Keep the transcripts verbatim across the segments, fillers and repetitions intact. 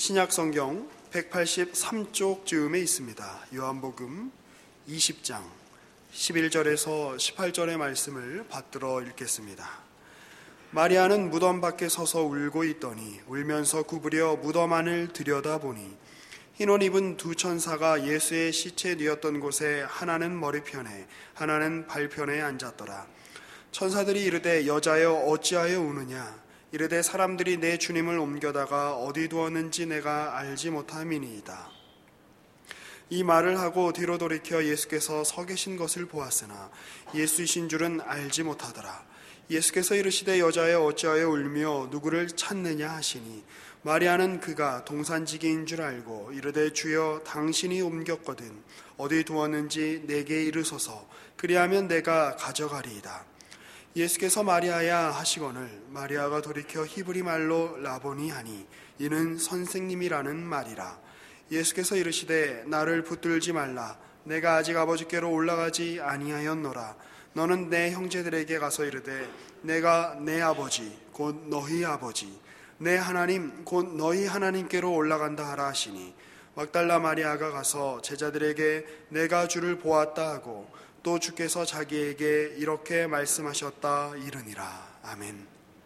신약성경 백팔십삼 쪽 즈음에 있습니다. 요한복음 이십 장 십일 절에서 십팔 절의 말씀을 받들어 읽겠습니다. 마리아는 무덤 밖에 서서 울고 있더니 울면서 구부려 무덤 안을 들여다보니 흰 옷 입은 두 천사가 예수의 시체 뉘었던 곳에 하나는 머리편에 하나는 발편에 앉았더라. 천사들이 이르되 여자여 어찌하여 우느냐? 이르되 사람들이 내 주님을 옮겨다가 어디 두었는지 내가 알지 못함이니이다. 이 말을 하고 뒤로 돌이켜 예수께서 서 계신 것을 보았으나 예수이신 줄은 알지 못하더라. 예수께서 이르시되 여자여 어찌하여 울며 누구를 찾느냐 하시니 마리아는 그가 동산지기인 줄 알고 이르되 주여 당신이 옮겼거든 어디 두었는지 내게 이르소서 그리하면 내가 가져가리이다. 예수께서 마리아야 하시거늘 마리아가 돌이켜 히브리 말로 라보니 하니 이는 선생님이라는 말이라. 예수께서 이르시되 나를 붙들지 말라. 내가 아직 아버지께로 올라가지 아니하였노라. 너는 내 형제들에게 가서 이르되 내가 내 아버지 곧 너희 아버지 내 하나님 곧 너희 하나님께로 올라간다 하라 하시니 막달라 마리아가 가서 제자들에게 내가 주를 보았다 하고 또 주께서 자기에게 이렇게 말씀하셨다 이르니라. 아멘.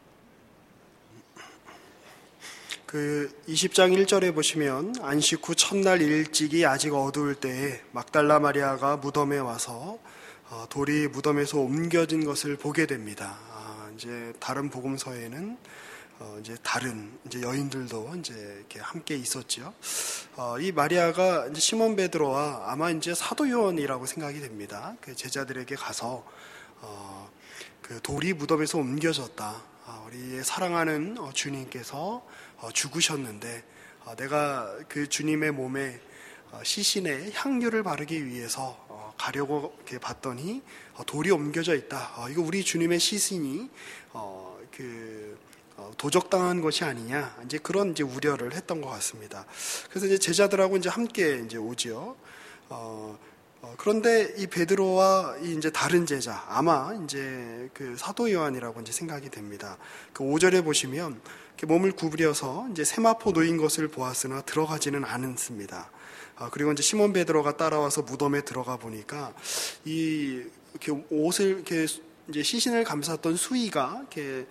그 이십 장 일 절에 보시면 안식 후 첫날 일찍이 아직 어두울 때에 막달라 마리아가 무덤에 와서 돌이 무덤에서 옮겨진 것을 보게 됩니다. 아, 이제 다른 복음서에는 어, 이제 다른 이제 여인들도 이제 이렇게 함께 있었죠. 어, 이 마리아가 이제 시몬 베드로와 아마 이제 사도 요한이라고 생각이 됩니다. 그 제자들에게 가서 어, 그 돌이 무덤에서 옮겨졌다. 아, 우리의 사랑하는 어, 주님께서 어, 죽으셨는데 어, 내가 그 주님의 몸에 어, 시신에 향유를 바르기 위해서 어, 가려고 이렇게 봤더니 어, 돌이 옮겨져 있다. 어, 이거 우리 주님의 시신이 어, 그 도적당한 것이 아니냐, 이제 그런 이제 우려를 했던 것 같습니다. 그래서 이제 제자들하고 이제 함께 이제 오지요. 어, 어, 그런데 이 베드로와 이 이제 다른 제자, 아마 이제 그 사도 요한이라고 이제 생각이 됩니다. 그 오 절에 보시면 이렇게 몸을 구부려서 이제 세마포 놓인 것을 보았으나 들어가지는 않습니다. 어, 그리고 이제 시몬 베드로가 따라와서 무덤에 들어가 보니까 이 이렇게 옷을 이렇게 이제 시신을 감쌌던 수의가 이렇게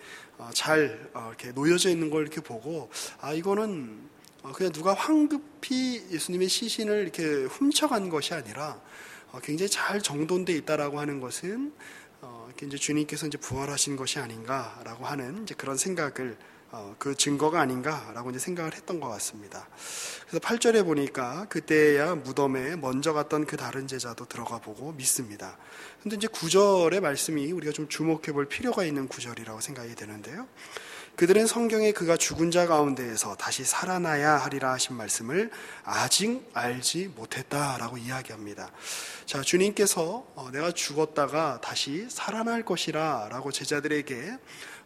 잘 이렇게 놓여져 있는 걸 이렇게 보고 아 이거는 그냥 누가 황급히 예수님의 시신을 이렇게 훔쳐간 것이 아니라 굉장히 잘 정돈돼 있다라고 하는 것은 이렇게 이제 주님께서 이제 부활하신 것이 아닌가라고 하는 이제 그런 생각을 그 증거가 아닌가라고 이제 생각을 했던 것 같습니다. 그래서 팔 절에 보니까 그때야 무덤에 먼저 갔던 그 다른 제자도 들어가 보고 믿습니다. 근데 이제 구 절의 말씀이 우리가 좀 주목해 볼 필요가 있는 구절이라고 생각이 되는데요. 그들은 성경에 그가 죽은 자 가운데에서 다시 살아나야 하리라 하신 말씀을 아직 알지 못했다라고 이야기합니다. 자, 주님께서 내가 죽었다가 다시 살아날 것이라 라고 제자들에게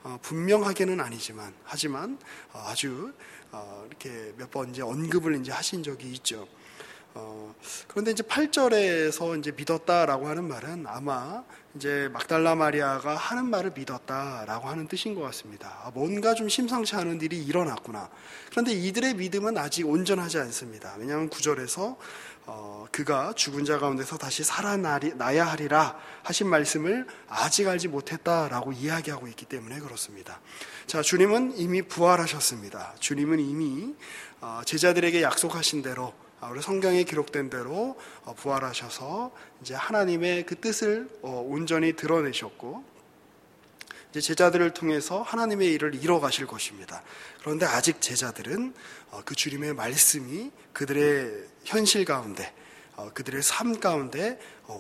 분명하게는 아니지만 하지만 아주 이렇게 몇 번 이제 언급을 이제 하신 적이 있죠. 어, 그런데 이제 팔 절에서 이제 믿었다라고 하는 말은 아마 이제 막달라 마리아가 하는 말을 믿었다라고 하는 뜻인 것 같습니다. 뭔가 좀 심상치 않은 일이 일어났구나. 그런데 이들의 믿음은 아직 온전하지 않습니다. 왜냐하면 구 절에서 어, 그가 죽은 자 가운데서 다시 살아나야 하리라 하신 말씀을 아직 알지 못했다라고 이야기하고 있기 때문에 그렇습니다. 자, 주님은 이미 부활하셨습니다. 주님은 이미 어, 제자들에게 약속하신 대로 우리 성경에 기록된 대로 부활하셔서 이제 하나님의 그 뜻을 온전히 드러내셨고 이제 제자들을 통해서 하나님의 일을 이뤄 가실 것입니다. 그런데 아직 제자들은 그 주님의 말씀이 그들의 현실 가운데 그들의 삶 가운데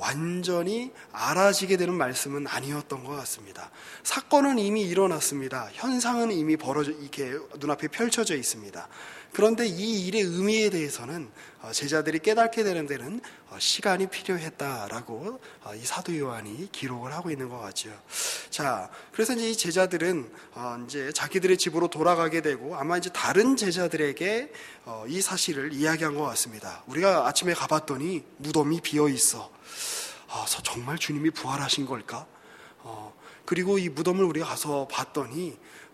완전히 알아지게 되는 말씀은 아니었던 것 같습니다. 사건은 이미 일어났습니다. 현상은 이미 벌어져 이렇게 눈앞에 펼쳐져 있습니다. 그런데 이 일의 의미에 대해서는 제자들이 깨닫게 되는 데는 시간이 필요했다라고 이 사도 요한이 기록을 하고 있는 것 같죠. 자, 그래서 이제 이 제자들은 이제 자기들의 집으로 돌아가게 되고 아마 이제 다른 제자들에게 이 사실을 이야기한 것 같습니다. 우리가 아침에 가봤더니 무덤이 비어 있어. 아, 정말 주님이 부활하신 걸까? 어, 그리고 이 무덤을 우리가 가서 봤더니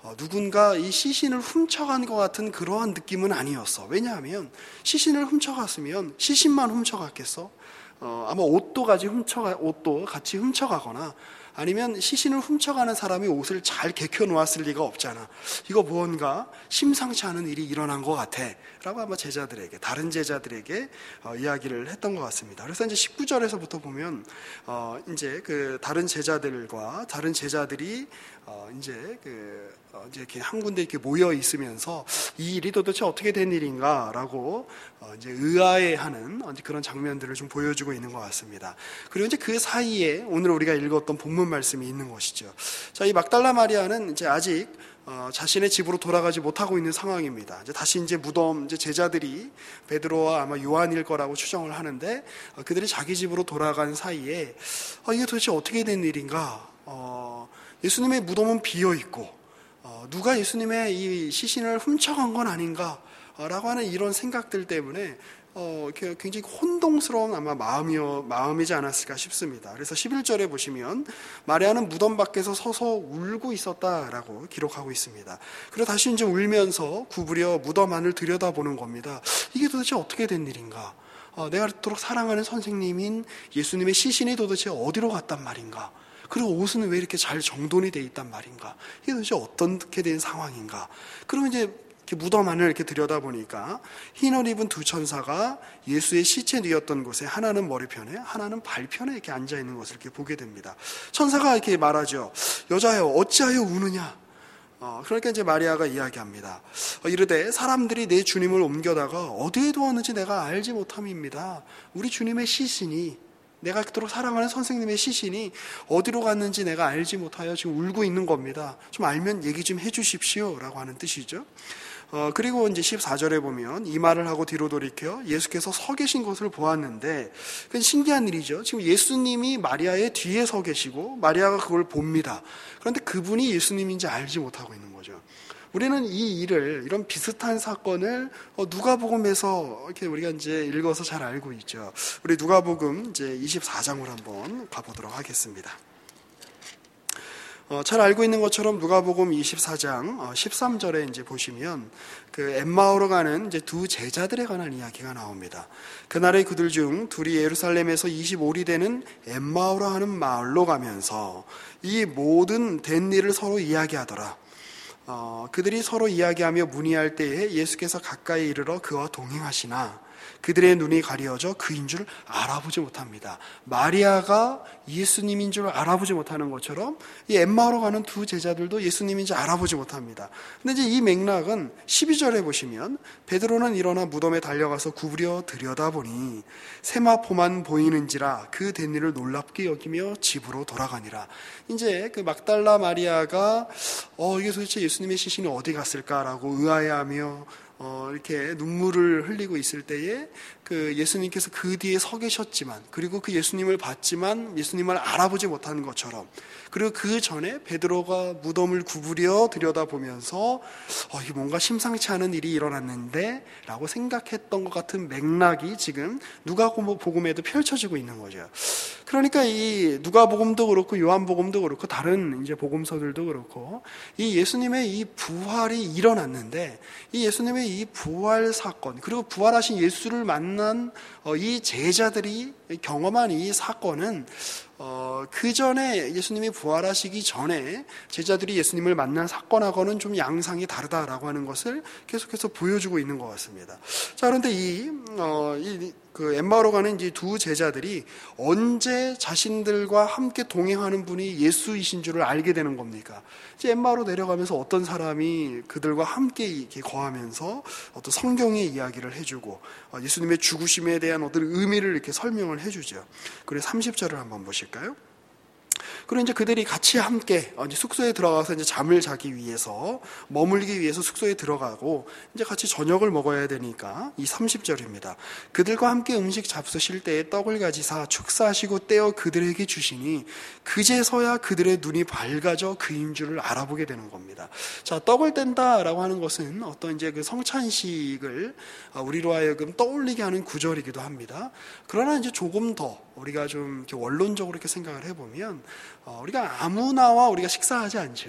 어, 누군가 이 시신을 훔쳐간 것 같은 그러한 느낌은 아니었어. 왜냐하면 시신을 훔쳐갔으면 시신만 훔쳐갔겠어? 어, 아마 옷도 같이 훔쳐가 옷도 같이 훔쳐가거나 아니면 시신을 훔쳐가는 사람이 옷을 잘 개켜 놓았을 리가 없잖아. 이거 무언가 심상치 않은 일이 일어난 것 같아 라고 아마 제자들에게, 다른 제자들에게 어, 이야기를 했던 것 같습니다. 그래서 이제 십구 절에서부터 보면 어, 이제 그 다른 제자들과 다른 제자들이 어, 이제 그 어, 이제 이렇게 한 군데 이렇게 모여 있으면서 이 일이 도대체 어떻게 된 일인가라고 어, 이제 의아해하는 그런 장면들을 좀 보여주고 있는 것 같습니다. 그리고 이제 그 사이에 오늘 우리가 읽었던 본문 말씀이 있는 것이죠. 자, 이 막달라 마리아는 이제 아직 어, 자신의 집으로 돌아가지 못하고 있는 상황입니다. 이제 다시 이제 무덤, 이제 제자들이 베드로와 아마 요한일 거라고 추정을 하는데 어, 그들이 자기 집으로 돌아간 사이에 어, 이게 도대체 어떻게 된 일인가? 어, 예수님의 무덤은 비어 있고 어, 누가 예수님의 이 시신을 훔쳐간 건 아닌가? 라고 하는 이런 생각들 때문에 어, 굉장히 혼동스러운 아마 마음이, 마음이지 않았을까 싶습니다. 그래서 십일 절에 보시면 마리아는 무덤 밖에서 서서 울고 있었다라고 기록하고 있습니다. 그리고 다시 이제 울면서 구부려 무덤 안을 들여다보는 겁니다. 이게 도대체 어떻게 된 일인가? 어, 내가 그토록 사랑하는 선생님인 예수님의 시신이 도대체 어디로 갔단 말인가? 그리고 옷은 왜 이렇게 잘 정돈이 돼 있단 말인가? 이게 도대체 어떻게 된 상황인가? 그리고 이제 이렇게 무덤 안을 이렇게 들여다보니까 흰옷 입은 두 천사가 예수의 시체 뉘었던 곳에 하나는 머리편에 하나는 발편에 이렇게 앉아 있는 것을 이렇게 보게 됩니다. 천사가 이렇게 말하죠. 여자여 어찌하여 우느냐? 어, 그러니까 이제 마리아가 이야기합니다. 어, 이르되 사람들이 내 주님을 옮겨다가 어디에 두었는지 내가 알지 못함입니다. 우리 주님의 시신이, 내가 그토록 사랑하는 선생님의 시신이 어디로 갔는지 내가 알지 못하여 지금 울고 있는 겁니다. 좀 알면 얘기 좀 해주십시오 라고 하는 뜻이죠. 어, 그리고 이제 십사 절에 보면 이 말을 하고 뒤로 돌이켜 예수께서 서 계신 것을 보았는데, 그건 신기한 일이죠. 지금 예수님이 마리아의 뒤에 서 계시고 마리아가 그걸 봅니다. 그런데 그분이 예수님인지 알지 못하고 있는 거죠. 우리는 이 일을, 이런 비슷한 사건을 누가복음에서 이렇게 우리가 이제 읽어서 잘 알고 있죠. 우리 누가복음 이제 이십사 장으로 한번 가보도록 하겠습니다. 어, 잘 알고 있는 것처럼 누가복음 이십사 장 어, 십삼 절에 이제 보시면 그 엠마오로 가는 이제 두 제자들에 관한 이야기가 나옵니다. 그날에 그들 중 둘이 예루살렘에서 이십오 리 되는 엠마오로 하는 마을로 가면서 이 모든 된 일을 서로 이야기하더라. 어, 그들이 서로 이야기하며 문의할 때에 예수께서 가까이 이르러 그와 동행하시나 그들의 눈이 가려져 그인 줄 알아보지 못합니다. 마리아가 예수님인 줄 알아보지 못하는 것처럼 이 엠마오로 가는 두 제자들도 예수님인지 알아보지 못합니다. 근데 이제 이 맥락은 십이 절에 보시면 베드로는 일어나 무덤에 달려가서 구부려 들여다보니 세마포만 보이는지라 그 된 일을 놀랍게 여기며 집으로 돌아가니라. 이제 그 막달라 마리아가 어 이게 도대체 예수님의 시신이 어디 갔을까라고 의아해하며 어, 이렇게 눈물을 흘리고 있을 때에 그 예수님께서 그 뒤에 서 계셨지만, 그리고 그 예수님을 봤지만 예수님을 알아보지 못하는 것처럼, 그리고 그 전에 베드로가 무덤을 구부려 들여다보면서 어, 이게 뭔가 심상치 않은 일이 일어났는데 라고 생각했던 것 같은 맥락이 지금 누가복음에도 펼쳐지고 있는 거죠. 그러니까 이 누가복음도 그렇고 요한복음도 그렇고 다른 이제 복음서들도 그렇고 이 예수님의 이 부활이 일어났는데, 이 예수님의 이 부활 사건, 그리고 부활하신 예수를 만난 이 제자들이 경험한 이 사건은 어, 그 전에 예수님이 부활하시기 전에 제자들이 예수님을 만난 사건하고는 좀 양상이 다르다라고 하는 것을 계속해서 보여주고 있는 것 같습니다. 자, 그런데 이, 어, 이, 그 엠마오로 가는 이제 두 제자들이 언제 자신들과 함께 동행하는 분이 예수이신 줄을 알게 되는 겁니까? 이제 엠마오로 내려가면서 어떤 사람이 그들과 함께 이렇게 거하면서 어떤 성경의 이야기를 해주고 예수님의 죽으심에 대한 어떤 의미를 이렇게 설명을 해주죠. 그래서 삼십 절을 한번 보실까요? 그리고 이제 그들이 같이 함께 이제 숙소에 들어가서 이제 잠을 자기 위해서, 머물기 위해서 숙소에 들어가고 이제 같이 저녁을 먹어야 되니까 이 삼십 절입니다. 그들과 함께 음식 잡수실 때에 떡을 가지사 축사하시고 떼어 그들에게 주시니 그제서야 그들의 눈이 밝아져 그인 줄을 알아보게 되는 겁니다. 자, 떡을 뗀다라고 하는 것은 어떤 이제 그 성찬식을 우리로 하여금 떠올리게 하는 구절이기도 합니다. 그러나 이제 조금 더 우리가 좀 이렇게 원론적으로 이렇게 생각을 해보면 어, 우리가 아무나와 우리가 식사하지 않죠.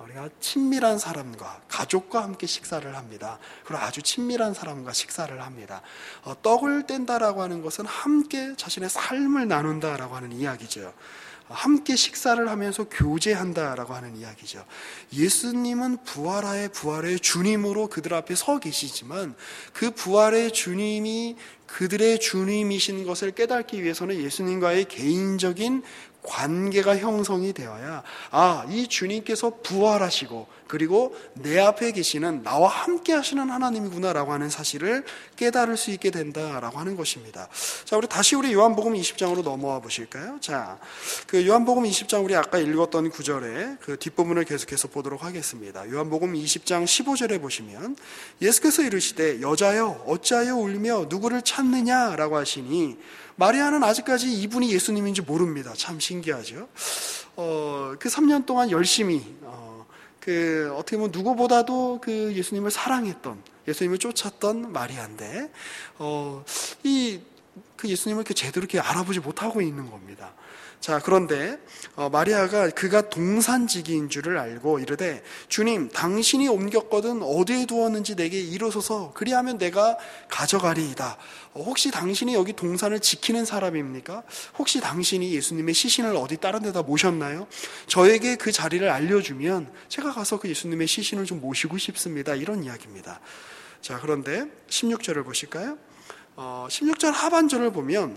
우리가 친밀한 사람과, 가족과 함께 식사를 합니다. 그리고 아주 친밀한 사람과 식사를 합니다. 어, 떡을 뗀다라고 하는 것은 함께 자신의 삶을 나눈다라고 하는 이야기죠. 함께 식사를 하면서 교제한다라고 하는 이야기죠. 예수님은 부활하의 부활의 주님으로 그들 앞에 서 계시지만 그 부활의 주님이 그들의 주님이신 것을 깨닫기 위해서는 예수님과의 개인적인 관계가 형성이 되어야, 아, 이 주님께서 부활하시고 그리고 내 앞에 계시는 나와 함께 하시는 하나님이구나라고 하는 사실을 깨달을 수 있게 된다라고 하는 것입니다. 자, 우리 다시 우리 요한복음 이십 장으로 넘어와 보실까요? 자, 그 요한복음 이십 장 우리 아까 읽었던 구절의 그 뒷부분을 계속해서 보도록 하겠습니다. 요한복음 이십 장 십오 절에 보시면 예수께서 이르시되 여자여 어찌하여 울며 누구를 찾느냐라고 하시니, 마리아는 아직까지 이분이 예수님인지 모릅니다. 참 신기하죠. 어, 그 삼 년 동안 열심히 어, 그 어떻게 보면 누구보다도 그 예수님을 사랑했던, 예수님을 쫓았던 마리아인데, 어, 이 그 예수님을 이렇게 제대로 이렇게 알아보지 못하고 있는 겁니다. 자, 그런데 어, 마리아가 그가 동산지기인 줄을 알고 이르되 주님, 당신이 옮겼거든 어디에 두었는지 내게 이루소서, 그리하면 내가 가져가리이다. 어, 혹시 당신이 여기 동산을 지키는 사람입니까? 혹시 당신이 예수님의 시신을 어디 다른 데다 모셨나요? 저에게 그 자리를 알려주면 제가 가서 그 예수님의 시신을 좀 모시고 싶습니다. 이런 이야기입니다. 자, 그런데 십육 절을 보실까요? 어, 십육 절 하반절을 보면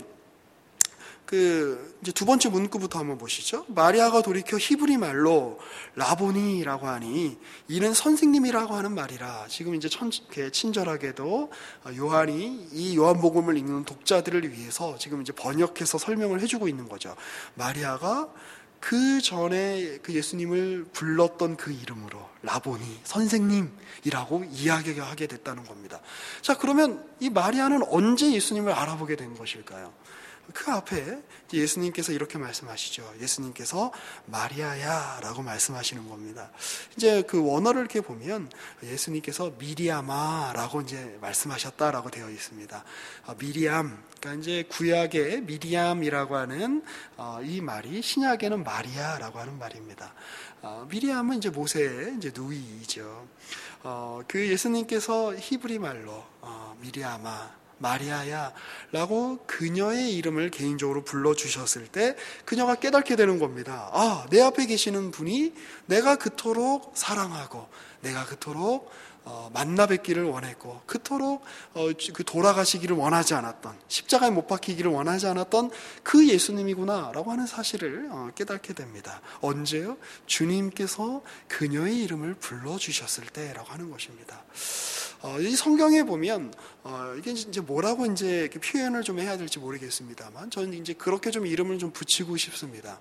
그 이제 두 번째 문구부터 한번 보시죠. 마리아가 돌이켜 히브리 말로 라보니라고 하니 이는 선생님이라고 하는 말이라. 지금 이제 천, 친절하게도 요한이 이 요한복음을 읽는 독자들을 위해서 지금 이제 번역해서 설명을 해주고 있는 거죠. 마리아가 그 전에 그 예수님을 불렀던 그 이름으로 라보니, 선생님이라고 이야기하게 됐다는 겁니다. 자, 그러면 이 마리아는 언제 예수님을 알아보게 된 것일까요? 그 앞에 예수님께서 이렇게 말씀하시죠. 예수님께서 마리아야 라고 말씀하시는 겁니다. 이제 그 원어를 이렇게 보면 예수님께서 미리암아 라고 이제 말씀하셨다라고 되어 있습니다. 미리암, 그러니까 이제 구약의 미리암이라고 하는 이 말이 신약에는 마리아라고 하는 말입니다. 미리암은 이제 모세의 이제 누이이죠. 그 예수님께서 히브리 말로 미리암아, 마리아야 라고 그녀의 이름을 개인적으로 불러주셨을 때 그녀가 깨닫게 되는 겁니다. 아, 내 앞에 계시는 분이 내가 그토록 사랑하고 내가 그토록 어, 만나 뵙기를 원했고 그토록 어, 그 돌아가시기를 원하지 않았던, 십자가에 못 박히기를 원하지 않았던 그 예수님이구나 라고 하는 사실을 어, 깨닫게 됩니다. 언제요? 주님께서 그녀의 이름을 불러주셨을 때라고 하는 것입니다. 어, 이 성경에 보면 어, 이게 이제 뭐라고 이제 이렇게 표현을 좀 해야 될지 모르겠습니다만 저는 이제 그렇게 좀 이름을 좀 붙이고 싶습니다.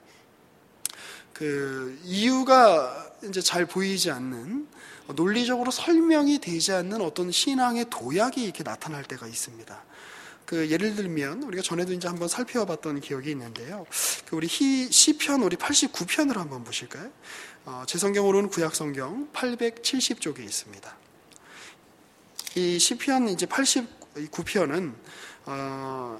그 이유가 이제 잘 보이지 않는, 논리적으로 설명이 되지 않는 어떤 신앙의 도약이 이렇게 나타날 때가 있습니다. 그 예를 들면 우리가 전에도 이제 한번 살펴봤던 기억이 있는데요. 그 우리 히, 시편 우리 팔십구 편을 한번 보실까요? 어, 제 성경으로는 구약 성경 팔백칠십 쪽에 있습니다. 이 시편 이제 팔십구 편은 어,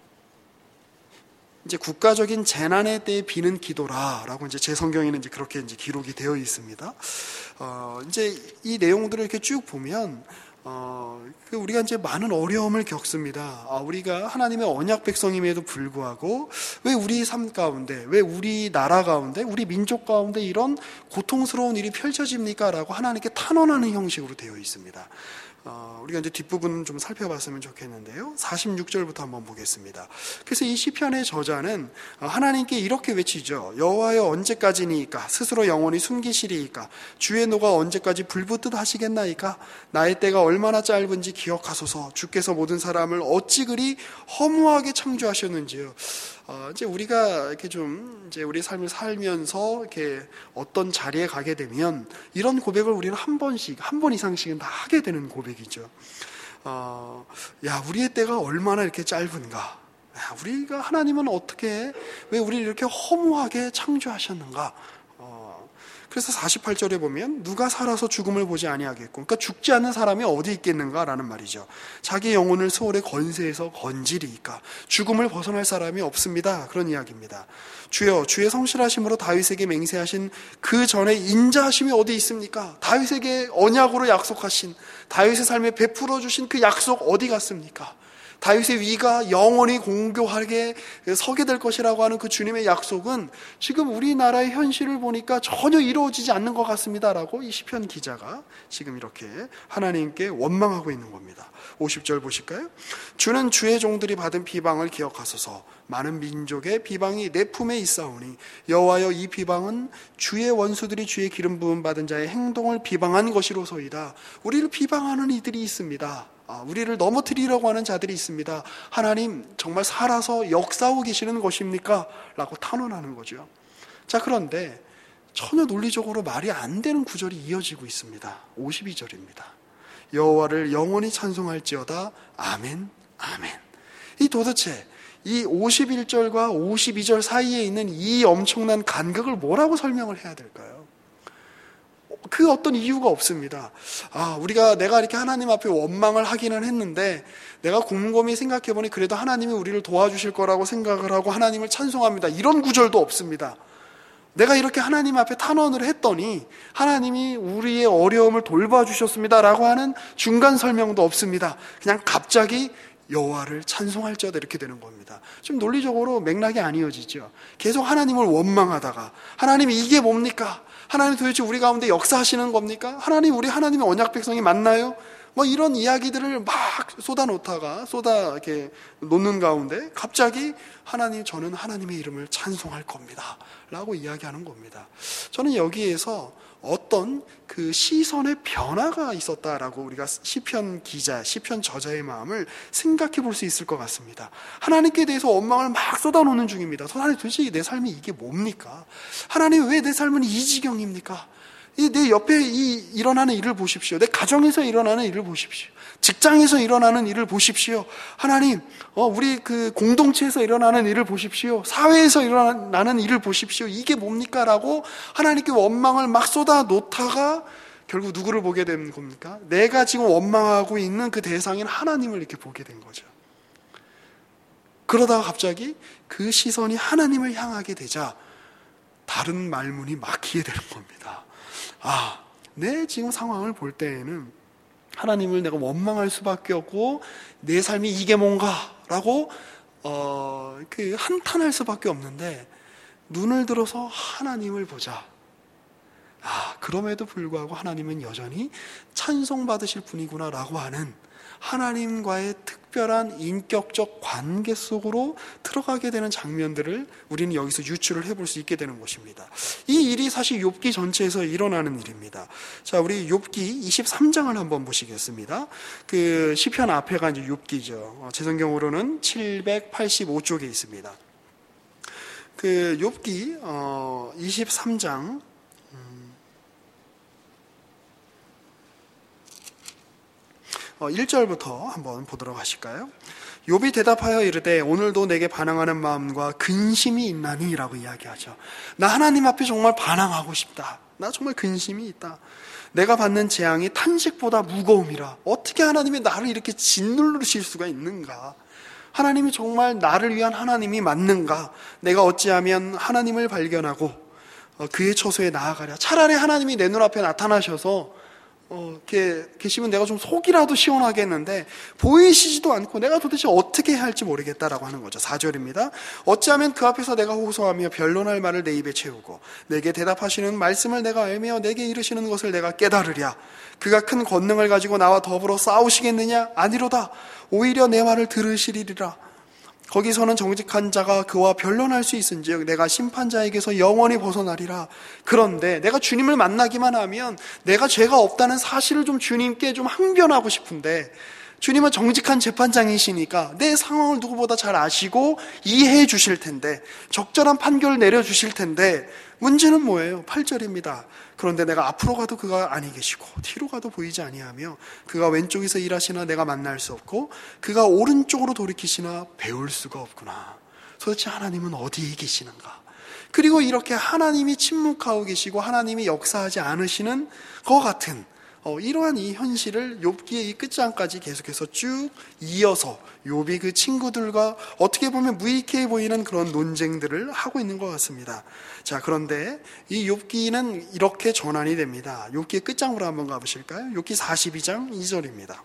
이제 국가적인 재난의 때에 비는 기도라라고 이제 제 성경에는 이제 그렇게 이제 기록이 되어 있습니다. 어, 이제 이 내용들을 이렇게 쭉 보면 어, 그 우리가 이제 많은 어려움을 겪습니다. 아, 우리가 하나님의 언약 백성임에도 불구하고 왜 우리 삶 가운데, 왜 우리 나라 가운데, 우리 민족 가운데 이런 고통스러운 일이 펼쳐집니까? 라고 하나님께 탄원하는 형식으로 되어 있습니다. 어, 우리가 이제 뒷부분 좀 살펴봤으면 좋겠는데요. 사십육 절부터 한번 보겠습니다. 그래서 이 시편의 저자는 하나님께 이렇게 외치죠. 여호와여 언제까지니까? 스스로 영원히 숨기시리이까? 주의 노가 언제까지 불붙듯 하시겠나이까? 나의 때가 얼마나 짧은지 기억하소서. 주께서 모든 사람을 어찌 그리 허무하게 창조하셨는지요. 어, 이제 우리가 이렇게 좀 이제 우리 삶을 살면서 이렇게 어떤 자리에 가게 되면 이런 고백을 우리는 한 번씩, 한 번 이상씩은 다 하게 되는 고백이죠. 어, 야, 우리의 때가 얼마나 이렇게 짧은가? 야, 우리가 하나님은 어떻게, 왜 우리를 이렇게 허무하게 창조하셨는가? 어, 그래서 사십팔 절에 보면 누가 살아서 죽음을 보지 아니하겠고, 그러니까 죽지 않는 사람이 어디 있겠는가라는 말이죠. 자기 영혼을 소홀의 권세에서 건지리이까 죽음을 벗어날 사람이 없습니다. 그런 이야기입니다. 주여, 주의 성실하심으로 다윗에게 맹세하신 그 전에 인자하심이 어디 있습니까? 다윗에게 언약으로 약속하신, 다윗의 삶에 베풀어 주신 그 약속 어디 갔습니까? 다윗의 위가 영원히 공고하게 서게 될 것이라고 하는 그 주님의 약속은 지금 우리나라의 현실을 보니까 전혀 이루어지지 않는 것 같습니다라고 이 시편 기자가 지금 이렇게 하나님께 원망하고 있는 겁니다. 오십 절 보실까요? 주는 주의 종들이 받은 비방을 기억하소서. 많은 민족의 비방이 내 품에 있사오니 여호와여, 이 비방은 주의 원수들이 주의 기름 부음 받은 자의 행동을 비방한 것이로소이다. 우리를 비방하는 이들이 있습니다. 아, 우리를 넘어뜨리려고 하는 자들이 있습니다. 하나님 정말 살아서 역사하고 계시는 것입니까? 라고 탄원하는 거죠. 자, 그런데 전혀 논리적으로 말이 안 되는 구절이 이어지고 있습니다. 오십이 절입니다. 여호와를 영원히 찬송할지어다. 아멘, 아멘. 이 도대체 이 오십일 절과 오십이 절 사이에 있는 이 엄청난 간극을 뭐라고 설명을 해야 될까요? 그 어떤 이유가 없습니다. 아, 우리가 내가 이렇게 하나님 앞에 원망을 하기는 했는데 내가 곰곰이 생각해보니 그래도 하나님이 우리를 도와주실 거라고 생각을 하고 하나님을 찬송합니다. 이런 구절도 없습니다. 내가 이렇게 하나님 앞에 탄원을 했더니 하나님이 우리의 어려움을 돌봐주셨습니다라고 하는 중간 설명도 없습니다. 그냥 갑자기 여호와를 찬송할지어다 이렇게 되는 겁니다. 좀 논리적으로 맥락이 안 이어지죠. 계속 하나님을 원망하다가 하나님 이게 뭡니까? 하나님 도대체 우리 가운데 역사하시는 겁니까? 하나님, 우리 하나님의 언약 백성이 맞나요? 뭐 이런 이야기들을 막 쏟아 놓다가 쏟아 이렇게 놓는 가운데 갑자기 하나님, 저는 하나님의 이름을 찬송할 겁니다 라고 이야기하는 겁니다. 저는 여기에서 어떤 그 시선의 변화가 있었다라고 우리가 시편 기자, 시편 저자의 마음을 생각해 볼 수 있을 것 같습니다. 하나님께 대해서 원망을 막 쏟아놓는 중입니다. 하나님, 도대체 내 삶이 이게 뭡니까? 하나님, 왜 내 삶은 이 지경입니까? 내 옆에 이 일어나는 일을 보십시오. 내 가정에서 일어나는 일을 보십시오. 직장에서 일어나는 일을 보십시오. 하나님, 어, 우리 그 공동체에서 일어나는 일을 보십시오. 사회에서 일어나는 일을 보십시오. 이게 뭡니까? 라고 하나님께 원망을 막 쏟아 놓다가 결국 누구를 보게 되는 겁니까? 내가 지금 원망하고 있는 그 대상인 하나님을 이렇게 보게 된 거죠. 그러다가 갑자기 그 시선이 하나님을 향하게 되자 다른 말문이 막히게 되는 겁니다. 아, 내 지금 상황을 볼 때에는 하나님을 내가 원망할 수밖에 없고 내 삶이 이게 뭔가라고 어, 그 한탄할 수밖에 없는데 눈을 들어서 하나님을 보자. 아, 그럼에도 불구하고 하나님은 여전히 찬송받으실 분이구나라고 하는 하나님과의 특별한 인격적 관계 속으로 들어가게 되는 장면들을 우리는 여기서 유추를 해볼 수 있게 되는 것입니다. 이 일이 사실 욥기 전체에서 일어나는 일입니다. 자, 우리 욥기 이십삼 장을 한번 보시겠습니다. 그 시편 앞에가 이제 욥기죠. 제 성경으로는 칠백팔십오 쪽에 있습니다. 그 욥기 어, 이십삼 장 일 절부터 한번 보도록 하실까요? 욥이 대답하여 이르되 오늘도 내게 반항하는 마음과 근심이 있나니 라고 이야기하죠. 나 하나님 앞에 정말 반항하고 싶다. 나 정말 근심이 있다. 내가 받는 재앙이 탄식보다 무거움이라. 어떻게 하나님이 나를 이렇게 짓누르실 수가 있는가? 하나님이 정말 나를 위한 하나님이 맞는가? 내가 어찌하면 하나님을 발견하고 그의 처소에 나아가랴. 차라리 하나님이 내 눈앞에 나타나셔서 어, 이렇게 계시면 내가 좀 속이라도 시원하겠는데 보이시지도 않고 내가 도대체 어떻게 해야 할지 모르겠다라고 하는 거죠. 사 절입니다. 어찌하면 그 앞에서 내가 호소하며 변론할 말을 내 입에 채우고 내게 대답하시는 말씀을 내가 알며 내게 이르시는 것을 내가 깨달으랴. 그가 큰 권능을 가지고 나와 더불어 싸우시겠느냐? 아니로다. 오히려 내 말을 들으시리라. 거기서는 정직한 자가 그와 변론할 수 있은즉 내가 심판자에게서 영원히 벗어나리라. 그런데 내가 주님을 만나기만 하면 내가 죄가 없다는 사실을 좀 주님께 좀 항변하고 싶은데 주님은 정직한 재판장이시니까 내 상황을 누구보다 잘 아시고 이해해 주실 텐데 적절한 판결을 내려주실 텐데 문제는 뭐예요? 팔 절입니다. 그런데 내가 앞으로 가도 그가 아니 계시고 뒤로 가도 보이지 아니하며 그가 왼쪽에서 일하시나 내가 만날 수 없고 그가 오른쪽으로 돌이키시나 배울 수가 없구나. 도대체 하나님은 어디에 계시는가? 그리고 이렇게 하나님이 침묵하고 계시고 하나님이 역사하지 않으시는 것 같은 어, 이러한 이 현실을 욥기의 이 끝장까지 계속해서 쭉 이어서 욥이 그 친구들과 어떻게 보면 무익해 보이는 그런 논쟁들을 하고 있는 것 같습니다. 자, 그런데 이 욥기는 이렇게 전환이 됩니다. 욥기의 끝장으로 한번 가보실까요? 욥기 사십이 장 이 절입니다.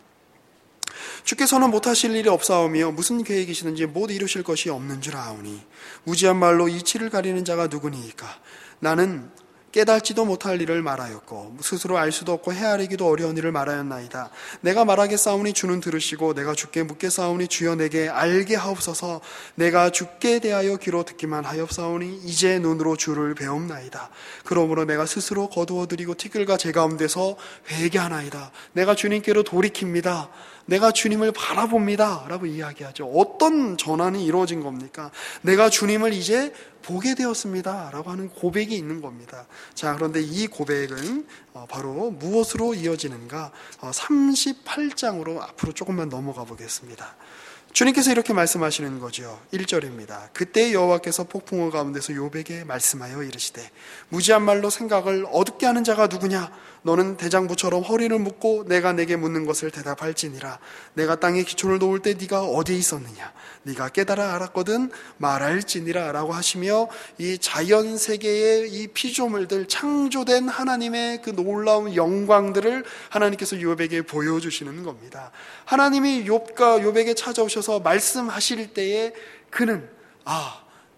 주께서는 못하실 일이 없사오며 무슨 계획이시든지 못 이루실 것이 없는 줄 아오니 무지한 말로 이치를 가리는 자가 누구니이까. 나는 깨달지도 못할 일을 말하였고 스스로 알 수도 없고 헤아리기도 어려운 일을 말하였나이다. 내가 말하겠사오니 주는 들으시고 내가 주께 묻겠사오니 주여 내게 알게 하옵소서. 내가 주께 대하여 귀로 듣기만 하옵사오니 이제 눈으로 주를 배움나이다. 그러므로 내가 스스로 거두어드리고 티끌과 제 가운데서 회개하나이다. 내가 주님께로 돌이킵니다. 내가 주님을 바라봅니다 라고 이야기하죠. 어떤 전환이 이루어진 겁니까? 내가 주님을 이제 보게 되었습니다 라고 하는 고백이 있는 겁니다. 자, 그런데 이 고백은 바로 무엇으로 이어지는가? 삼십팔 장으로 앞으로 조금만 넘어가 보겠습니다. 주님께서 이렇게 말씀하시는 거죠. 일 절입니다. 그때 여호와께서 폭풍우 가운데서 욥에게 말씀하여 이르시되 무지한 말로 생각을 어둡게 하는 자가 누구냐? 너는 대장부처럼 허리를 묶고 내가 내게 묻는 것을 대답할지니라. 내가 땅에 기초를 놓을 때 네가 어디에 있었느냐? 네가 깨달아 알았거든 말할지니라 라고 하시며 이 자연 세계의 이 피조물들 창조된 하나님의 그 놀라운 영광들을 하나님께서 욥에게 보여주시는 겁니다. 하나님이 욥과 욥에게 찾아오셔서 말씀하실 때에 그는 아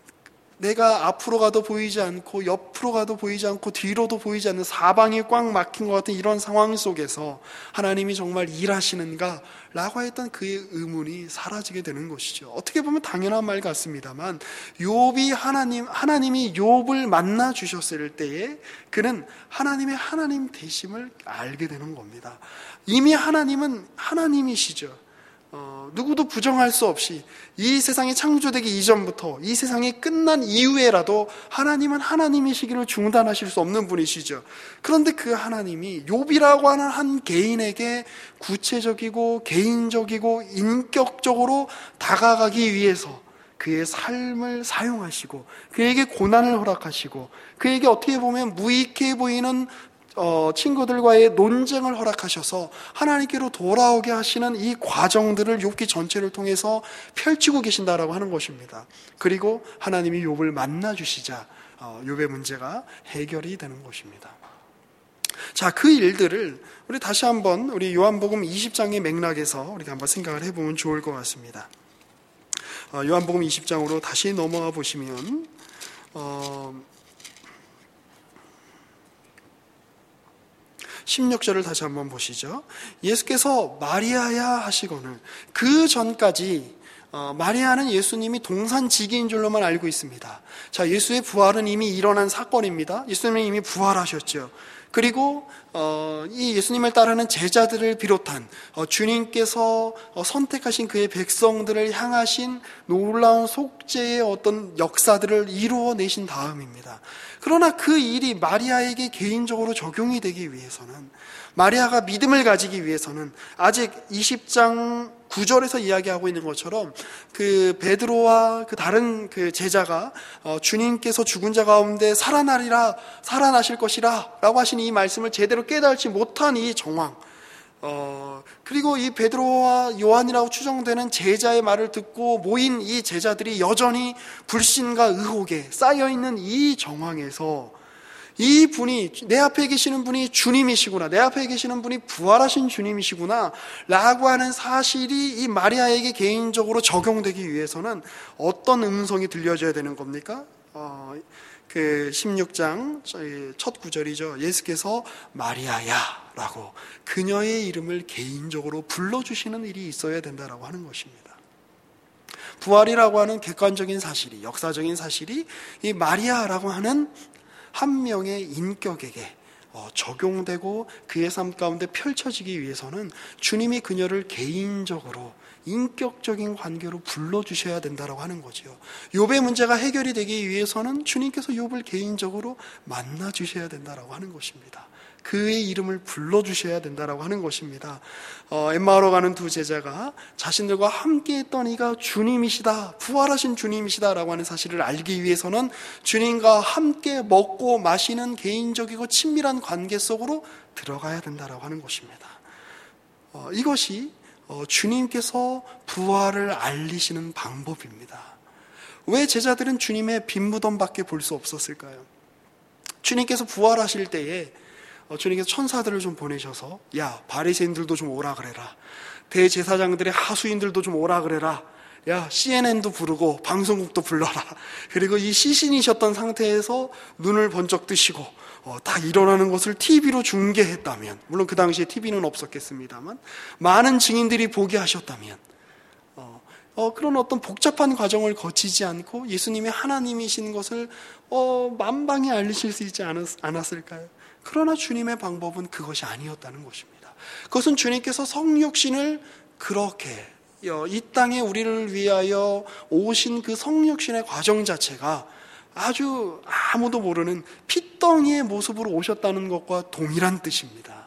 내가 앞으로 가도 보이지 않고 옆으로 가도 보이지 않고 뒤로도 보이지 않는 사방이 꽉 막힌 것 같은 이런 상황 속에서 하나님이 정말 일하시는가? 라고 했던 그의 의문이 사라지게 되는 것이죠. 어떻게 보면 당연한 말 같습니다만 욥이 하나님, 하나님이 욥을 만나 주셨을 때에 그는 하나님의 하나님 되심을 알게 되는 겁니다. 이미 하나님은 하나님이시죠. 어, 누구도 부정할 수 없이 이 세상이 창조되기 이전부터 이 세상이 끝난 이후에라도 하나님은 하나님이시기를 중단하실 수 없는 분이시죠. 그런데 그 하나님이 욥이라고 하는 한 개인에게 구체적이고 개인적이고 인격적으로 다가가기 위해서 그의 삶을 사용하시고 그에게 고난을 허락하시고 그에게 어떻게 보면 무익해 보이는 어, 친구들과의 논쟁을 허락하셔서 하나님께로 돌아오게 하시는 이 과정들을 욥기 전체를 통해서 펼치고 계신다라고 하는 것입니다. 그리고 하나님이 욥을 만나주시자 어, 욥의 문제가 해결이 되는 것입니다. 자, 그 일들을 우리 다시 한번 우리 요한복음 이십 장의 맥락에서 우리가 한번 생각을 해보면 좋을 것 같습니다. 어, 요한복음 이십 장으로 다시 넘어가 보시면 어, 십육 절을 다시 한번 보시죠. 예수께서 마리아야 하시거늘 그 전까지 어, 마리아는 예수님이 동산지기인 줄로만 알고 있습니다. 자, 예수의 부활은 이미 일어난 사건입니다. 예수님이 이미 부활하셨죠. 그리고 어, 이 예수님을 따르는 제자들을 비롯한 어, 주님께서 어, 선택하신 그의 백성들을 향하신 놀라운 속죄의 어떤 역사들을 이루어내신 다음입니다. 그러나 그 일이 마리아에게 개인적으로 적용이 되기 위해서는, 마리아가 믿음을 가지기 위해서는 아직 이십 장 구 절에서 이야기하고 있는 것처럼 그 베드로와 그 다른 그 제자가 어, 주님께서 죽은 자 가운데 살아나리라, 살아나실 것이라 라고 하신 이 말씀을 제대로 깨달지 못한 이 정황, 어, 그리고 이 베드로와 요한이라고 추정되는 제자의 말을 듣고 모인 이 제자들이 여전히 불신과 의혹에 쌓여있는 이 정황에서 이 분이, 내 앞에 계시는 분이 주님이시구나, 내 앞에 계시는 분이 부활하신 주님이시구나 라고 하는 사실이 이 마리아에게 개인적으로 적용되기 위해서는 어떤 음성이 들려줘야 되는 겁니까? 어, 그 십육 장 첫 구절이죠. 예수께서 마리아야 라고 그녀의 이름을 개인적으로 불러주시는 일이 있어야 된다라고 하는 것입니다. 부활이라고 하는 객관적인 사실이, 역사적인 사실이 이 마리아라고 하는 한 명의 인격에게 적용되고 그의 삶 가운데 펼쳐지기 위해서는 주님이 그녀를 개인적으로 인격적인 관계로 불러주셔야 된다고 하는 거죠. 욥의 문제가 해결이 되기 위해서는 주님께서 욥을 개인적으로 만나주셔야 된다고 하는 것입니다. 그의 이름을 불러주셔야 된다라고 하는 것입니다. 어, 엠마오로 가는 두 제자가 자신들과 함께 했던 이가 주님이시다, 부활하신 주님이시다라고 하는 사실을 알기 위해서는 주님과 함께 먹고 마시는 개인적이고 친밀한 관계 속으로 들어가야 된다라고 하는 것입니다. 어, 이것이 어, 주님께서 부활을 알리시는 방법입니다. 왜 제자들은 주님의 빈 무덤밖에 볼 수 없었을까요? 주님께서 부활하실 때에 어, 주님께서 천사들을 좀 보내셔서 야, 바리새인들도 좀 오라 그래라, 대제사장들의 하수인들도 좀 오라 그래라, 야, 씨엔엔도 부르고 방송국도 불러라, 그리고 이 시신이셨던 상태에서 눈을 번쩍 뜨시고 어, 다 일어나는 것을 티비로 중계했다면, 물론 그 당시에 티비는 없었겠습니다만 많은 증인들이 보게 하셨다면 어, 어, 그런 어떤 복잡한 과정을 거치지 않고 예수님이 하나님이신 것을 어, 만방에 알리실 수 있지 않았, 않았을까요? 그러나 주님의 방법은 그것이 아니었다는 것입니다. 그것은 주님께서 성육신을 그렇게 이 땅에 우리를 위하여 오신 그 성육신의 과정 자체가 아주 아무도 모르는 핏덩이의 모습으로 오셨다는 것과 동일한 뜻입니다.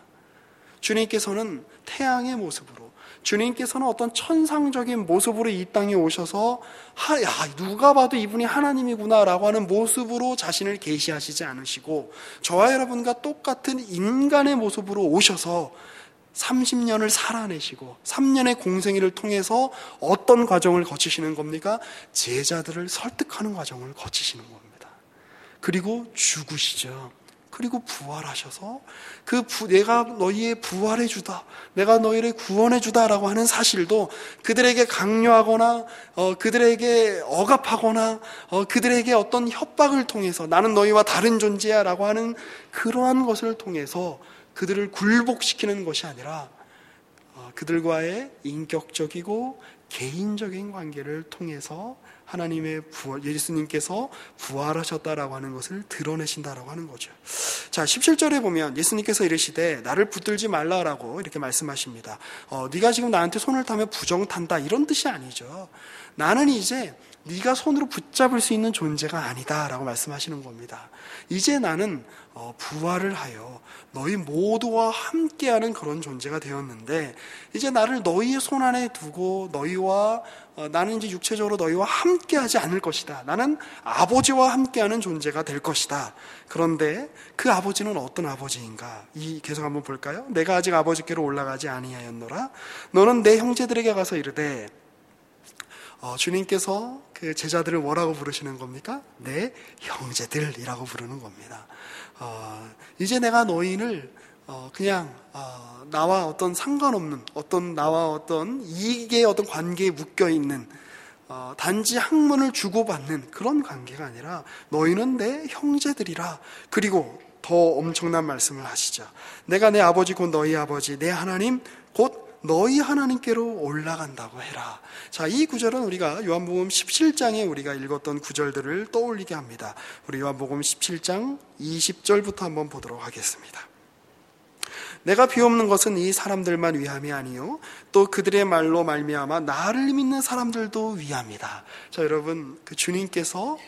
주님께서는 태양의 모습으로, 주님께서는 어떤 천상적인 모습으로 이 땅에 오셔서 하, 야, 누가 봐도 이분이 하나님이구나 라고 하는 모습으로 자신을 계시하시지 않으시고 저와 여러분과 똑같은 인간의 모습으로 오셔서 삼십 년을 살아내시고 삼 년의 공생애를 통해서 어떤 과정을 거치시는 겁니까? 제자들을 설득하는 과정을 거치시는 겁니다. 그리고 죽으시죠. 그리고 부활하셔서 그 부, 내가 너희의 부활해 주다, 내가 너희를 구원해 주다라고 하는 사실도 그들에게 강요하거나 어, 그들에게 억압하거나 어, 그들에게 어떤 협박을 통해서 나는 너희와 다른 존재야 라고 하는 그러한 것을 통해서 그들을 굴복시키는 것이 아니라 어, 그들과의 인격적이고 개인적인 관계를 통해서 하나님의 부활, 예수님께서 부활하셨다라고 하는 것을 드러내신다라고 하는 거죠. 자, 십칠 절에 보면 예수님께서 이르시되 나를 붙들지 말라라고 이렇게 말씀하십니다. 어, 네가 지금 나한테 손을 타면 부정탄다 이런 뜻이 아니죠. 나는 이제 네가 손으로 붙잡을 수 있는 존재가 아니다라고 말씀하시는 겁니다. 이제 나는 어, 부활을 하여 너희 모두와 함께하는 그런 존재가 되었는데 이제 나를 너희의 손 안에 두고 너희와 어, 나는 이제 육체적으로 너희와 함께하지 않을 것이다. 나는 아버지와 함께하는 존재가 될 것이다. 그런데 그 아버지는 어떤 아버지인가? 이 계속 한번 볼까요? 내가 아직 아버지께로 올라가지 아니하였노라. 너는 내 형제들에게 가서 이르되 어, 주님께서 그 제자들을 뭐라고 부르시는 겁니까? 내 형제들이라고 부르는 겁니다. 어, 이제 내가 너희를 어, 그냥 어, 나와 어떤 상관없는 어떤 나와 어떤 이익의 어떤 관계에 묶여 있는 어, 단지 학문을 주고받는 그런 관계가 아니라 너희는 내 형제들이라. 그리고 더 엄청난 말씀을 하시죠. 내가 내 아버지 곧 너희 아버지 내 하나님 곧 너희 하나님께로 올라간다고 해라. 자, 이 구절은 우리가 요한복음 십칠 장에 우리가 읽었던 구절들을 떠올리게 합니다. 우리 요한복음 십칠 장 이십 절부터 한번 보도록 하겠습니다. 내가 비옵는 것은 이 사람들만 위함이 아니요 또 그들의 말로 말미암아 나를 믿는 사람들도 위함이다. 자, 여러분, 그 주님께서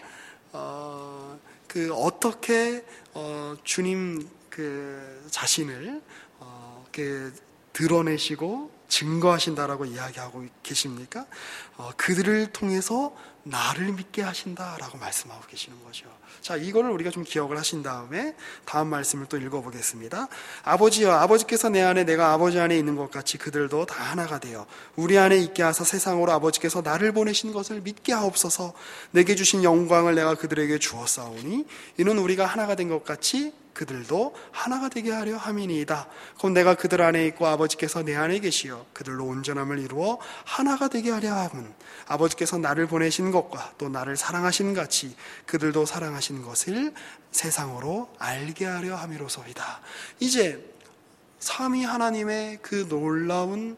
어, 그 어떻게 어, 주님 그 자신을 어, 그 드러내시고 증거하신다라고 이야기하고 계십니까? 어, 그들을 통해서 나를 믿게 하신다라고 말씀하고 계시는 거죠. 자, 이거를 우리가 좀 기억을 하신 다음에 다음 말씀을 또 읽어보겠습니다. 아버지여, 아버지께서 내 안에 내가 아버지 안에 있는 것 같이 그들도 다 하나가 되어 우리 안에 있게 하사 세상으로 아버지께서 나를 보내신 것을 믿게 하옵소서. 내게 주신 영광을 내가 그들에게 주었사오니 이는 우리가 하나가 된 것 같이 그들도 하나가 되게 하려 함이니이다. 그럼 내가 그들 안에 있고 아버지께서 내 안에 계시어 그들로 온전함을 이루어 하나가 되게 하려 함은 아버지께서 나를 보내신 것과 또 나를 사랑하신 같이 그들도 사랑하신 것을 세상으로 알게 하려 함이로소이다. 이제 삼위 하나님의 그 놀라운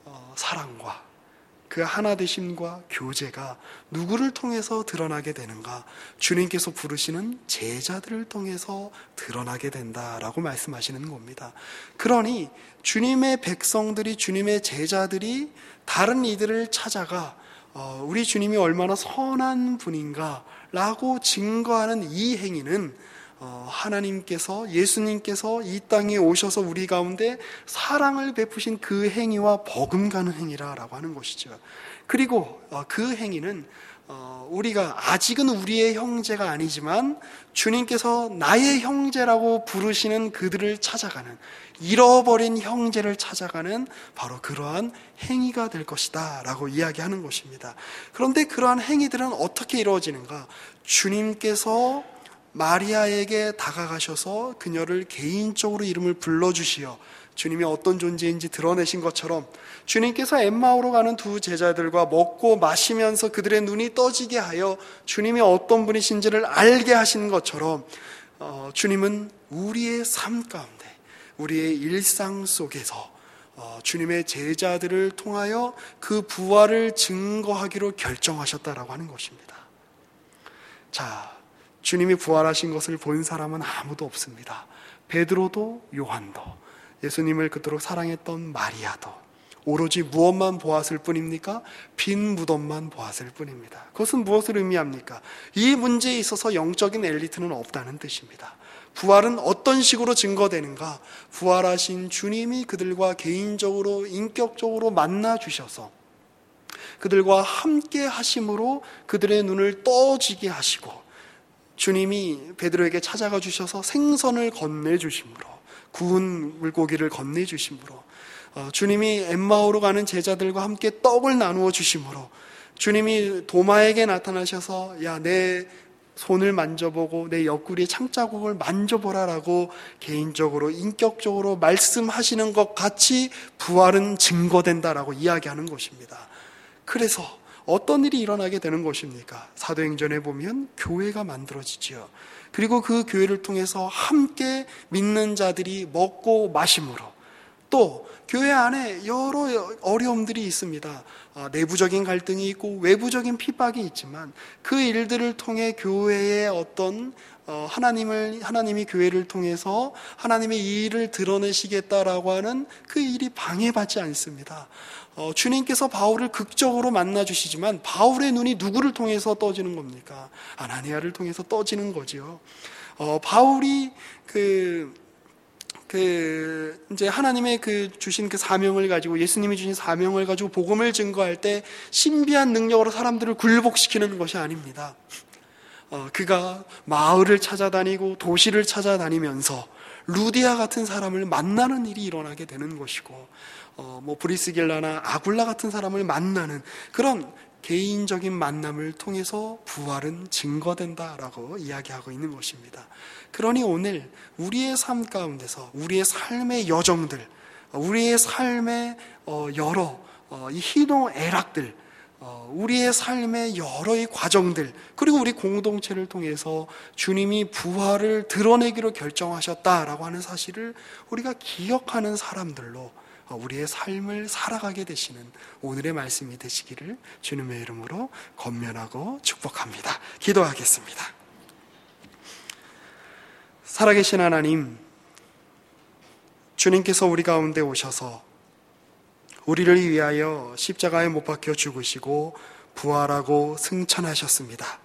사랑과 그 하나 되심과 교제가 누구를 통해서 드러나게 되는가? 주님께서 부르시는 제자들을 통해서 드러나게 된다라고 말씀하시는 겁니다. 그러니 주님의 백성들이, 주님의 제자들이 다른 이들을 찾아가 어, 우리 주님이 얼마나 선한 분인가 라고 증거하는 이 행위는 어, 하나님께서, 예수님께서 이 땅에 오셔서 우리 가운데 사랑을 베푸신 그 행위와 버금가는 행위라고 하는 것이죠. 그리고 어, 그 행위는 어, 우리가 아직은 우리의 형제가 아니지만 주님께서 나의 형제라고 부르시는 그들을 찾아가는, 잃어버린 형제를 찾아가는 바로 그러한 행위가 될 것이다 라고 이야기하는 것입니다. 그런데 그러한 행위들은 어떻게 이루어지는가? 주님께서 마리아에게 다가가셔서 그녀를 개인적으로 이름을 불러주시어 주님이 어떤 존재인지 드러내신 것처럼, 주님께서 엠마오로 가는 두 제자들과 먹고 마시면서 그들의 눈이 떠지게 하여 주님이 어떤 분이신지를 알게 하신 것처럼 어, 주님은 우리의 삶 가운데, 우리의 일상 속에서 어, 주님의 제자들을 통하여 그 부활을 증거하기로 결정하셨다라고 하는 것입니다. 자, 주님이 부활하신 것을 본 사람은 아무도 없습니다. 베드로도 요한도, 예수님을 그토록 사랑했던 마리아도 오로지 무엇만 보았을 뿐입니까? 빈 무덤만 보았을 뿐입니다. 그것은 무엇을 의미합니까? 이 문제에 있어서 영적인 엘리트는 없다는 뜻입니다. 부활은 어떤 식으로 증거되는가? 부활하신 주님이 그들과 개인적으로 인격적으로 만나 주셔서 그들과 함께 하심으로 그들의 눈을 떠지게 하시고, 주님이 베드로에게 찾아가 주셔서 생선을 건네주심으로, 구운 물고기를 건네주심으로, 어, 주님이 엠마오로 가는 제자들과 함께 떡을 나누어 주심으로, 주님이 도마에게 나타나셔서 야, 내 손을 만져보고 내 옆구리의 창자국을 만져보라라고 개인적으로 인격적으로 말씀하시는 것 같이 부활은 증거된다라고 이야기하는 것입니다. 그래서 어떤 일이 일어나게 되는 것입니까? 사도행전에 보면 교회가 만들어지지요. 그리고 그 교회를 통해서 함께 믿는 자들이 먹고 마심으로, 또 교회 안에 여러 어려움들이 있습니다. 아, 내부적인 갈등이 있고 외부적인 핍박이 있지만 그 일들을 통해 교회의 어떤 어, 하나님을 하나님이 교회를 통해서 하나님의 이 일을 드러내시겠다라고 하는 그 일이 방해받지 않습니다. 어, 주님께서 바울을 극적으로 만나 주시지만 바울의 눈이 누구를 통해서 떠지는 겁니까? 아나니아를 통해서 떠지는 거지요. 어, 바울이 그 그 이제 하나님의 그 주신 그 사명을 가지고, 예수님이 주신 사명을 가지고 복음을 증거할 때 신비한 능력으로 사람들을 굴복시키는 것이 아닙니다. 어, 그가 마을을 찾아다니고 도시를 찾아다니면서 루디아 같은 사람을 만나는 일이 일어나게 되는 것이고, 어, 뭐 브리스길라나 아굴라 같은 사람을 만나는 그런 개인적인 만남을 통해서 부활은 증거된다라고 이야기하고 있는 것입니다. 그러니 오늘 우리의 삶 가운데서 우리의 삶의 여정들, 우리의 삶의 여러 이 희노애락들, 우리의 삶의 여러의 과정들, 그리고 우리 공동체를 통해서 주님이 부활을 드러내기로 결정하셨다라고 하는 사실을 우리가 기억하는 사람들로 우리의 삶을 살아가게 되시는 오늘의 말씀이 되시기를 주님의 이름으로 권면하고 축복합니다. 기도하겠습니다. 살아계신 하나님, 주님께서 우리 가운데 오셔서 우리를 위하여 십자가에 못 박혀 죽으시고 부활하고 승천하셨습니다.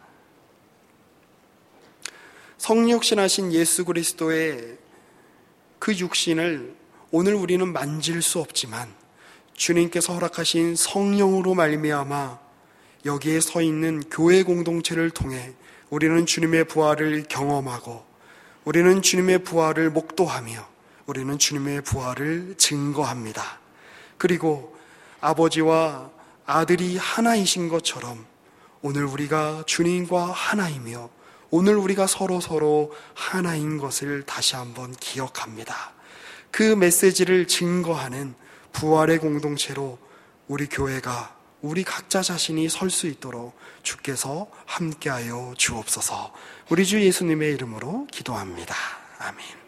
성육신하신 예수 그리스도의 그 육신을 오늘 우리는 만질 수 없지만 주님께서 허락하신 성령으로 말미암아 여기에 서 있는 교회 공동체를 통해 우리는 주님의 부활을 경험하고, 우리는 주님의 부활을 목도하며, 우리는 주님의 부활을 증거합니다. 그리고 아버지와 아들이 하나이신 것처럼 오늘 우리가 주님과 하나이며 오늘 우리가 서로 서로 하나인 것을 다시 한번 기억합니다. 그 메시지를 증거하는 부활의 공동체로 우리 교회가, 우리 각자 자신이 설 수 있도록 주께서 함께하여 주옵소서. 우리 주 예수님의 이름으로 기도합니다. 아멘.